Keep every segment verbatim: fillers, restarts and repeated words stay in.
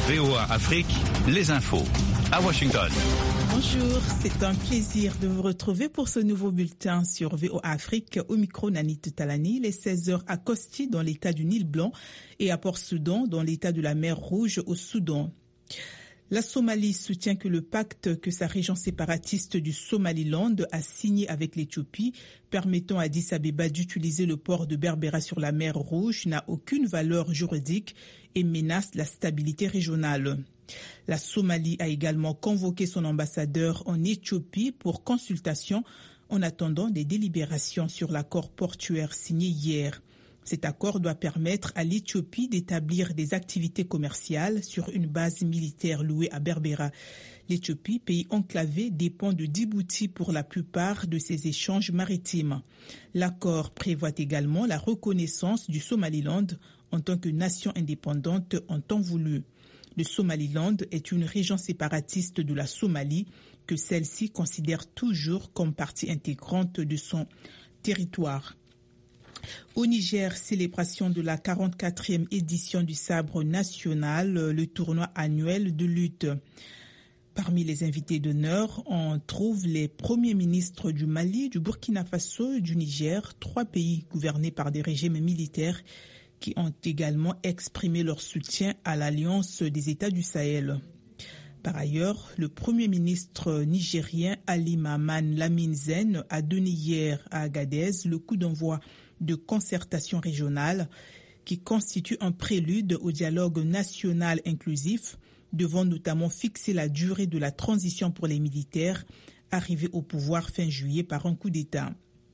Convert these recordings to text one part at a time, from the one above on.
V O A Afrique, les infos. À Washington. Bonjour, c'est un plaisir de vous retrouver pour ce nouveau bulletin sur V O A Afrique. Au micro, Nanit Talani, les seize heures à Kosti dans l'état du Nil Blanc et à Port-Soudan dans l'état de la mer Rouge au Soudan. La Somalie soutient que le pacte que sa région séparatiste du Somaliland a signé avec l'Éthiopie, permettant à Addis Abeba d'utiliser le port de Berbera sur la mer Rouge, n'a aucune valeur juridique et menace la stabilité régionale. La Somalie a également convoqué son ambassadeur en Éthiopie pour consultation en attendant des délibérations sur l'accord portuaire signé hier. Cet accord doit permettre à l'Éthiopie d'établir des activités commerciales sur une base militaire louée à Berbera. L'Éthiopie, pays enclavé, dépend de Djibouti pour la plupart de ses échanges maritimes. L'accord prévoit également la reconnaissance du Somaliland en tant que nation indépendante en temps voulu. Le Somaliland est une région séparatiste de la Somalie que celle-ci considère toujours comme partie intégrante de son territoire. Au Niger, célébration de la quarante-quatrième édition du Sabre national, le tournoi annuel de lutte. Parmi les invités d'honneur, on trouve les premiers ministres du Mali, du Burkina Faso, du Niger, trois pays gouvernés par des régimes militaires qui ont également exprimé leur soutien à l'Alliance des États du Sahel. Par ailleurs, le Premier ministre nigérien Ali Mahaman Lamine Zen a donné hier à Agadez le coup d'envoi de concertation régionale qui constitue un prélude au dialogue national inclusif, devant notamment fixer la durée de la transition pour les militaires arrivés au pouvoir fin juillet par un coup d'État.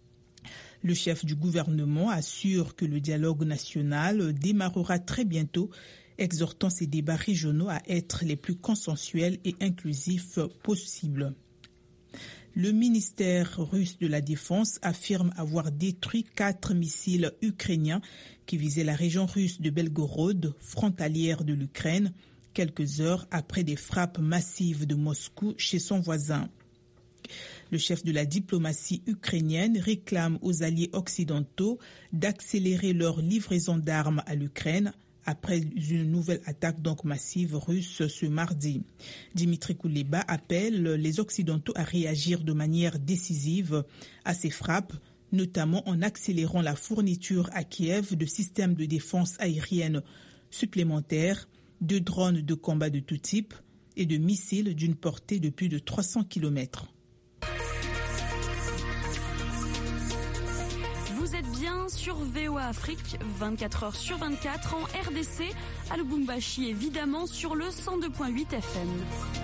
Le chef du gouvernement assure que le dialogue national démarrera très bientôt, exhortant ces débats régionaux à être les plus consensuels et inclusifs possibles. Le ministère russe de la Défense affirme avoir détruit quatre missiles ukrainiens qui visaient la région russe de Belgorod, frontalière de l'Ukraine, quelques heures après des frappes massives de Moscou chez son voisin. Le chef de la diplomatie ukrainienne réclame aux alliés occidentaux d'accélérer leur livraison d'armes à l'Ukraine après une nouvelle attaque donc massive russe ce mardi. Dimitri Kuleba appelle les Occidentaux à réagir de manière décisive à ces frappes, notamment en accélérant la fourniture à Kiev de systèmes de défense aérienne supplémentaires, de drones de combat de tout type et de missiles d'une portée de plus de trois cents kilomètres. Vous êtes bien sur V O A Afrique, vingt-quatre heures sur vingt-quatre en R D C, à Lubumbashi évidemment sur le cent deux virgule huit F M.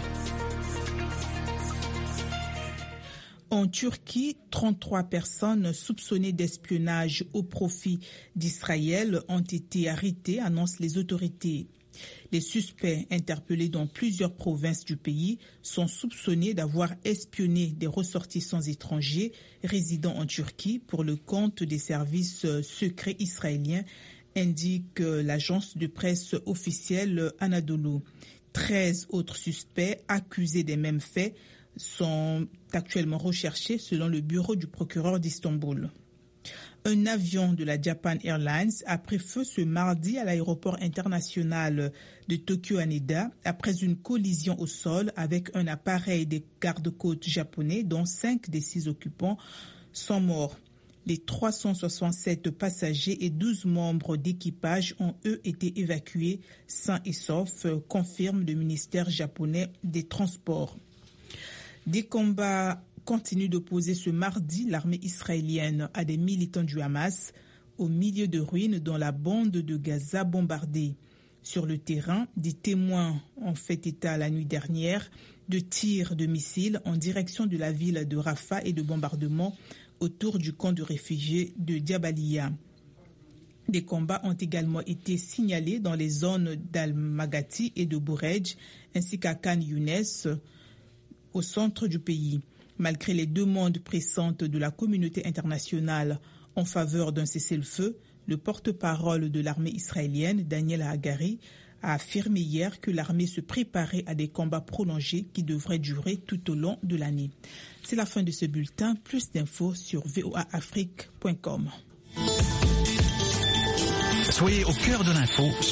En Turquie, trente-trois personnes soupçonnées d'espionnage au profit d'Israël ont été arrêtées, annoncent les autorités. Les suspects interpellés dans plusieurs provinces du pays sont soupçonnés d'avoir espionné des ressortissants étrangers résidant en Turquie pour le compte des services secrets israéliens, indique l'agence de presse officielle Anadolu. treize autres suspects accusés des mêmes faits sont actuellement recherchés selon le bureau du procureur d'Istanbul. Un avion de la Japan Airlines a pris feu ce mardi à l'aéroport international de Tokyo Haneda après une collision au sol avec un appareil des gardes-côtes japonais dont cinq des six occupants sont morts. Les trois cent soixante-sept passagers et douze membres d'équipage ont eux été évacués sains et saufs, confirme le ministère japonais des Transports. Des combats continue d'opposer ce mardi l'armée israélienne à des militants du Hamas au milieu de ruines dans la bande de Gaza bombardée. Sur le terrain, des témoins ont fait état la nuit dernière de tirs de missiles en direction de la ville de Rafah et de bombardements autour du camp de réfugiés de Diabalia. Des combats ont également été signalés dans les zones d'Al-Magati et de Bourej, ainsi qu'à Khan Younes, au centre du pays. Malgré les demandes pressantes de la communauté internationale en faveur d'un cessez-le-feu, le porte-parole de l'armée israélienne, Daniel Hagari, a affirmé hier que l'armée se préparait à des combats prolongés qui devraient durer tout au long de l'année. C'est la fin de ce bulletin. Plus d'infos sur v o a afrique point com. Soyez au cœur de l'info.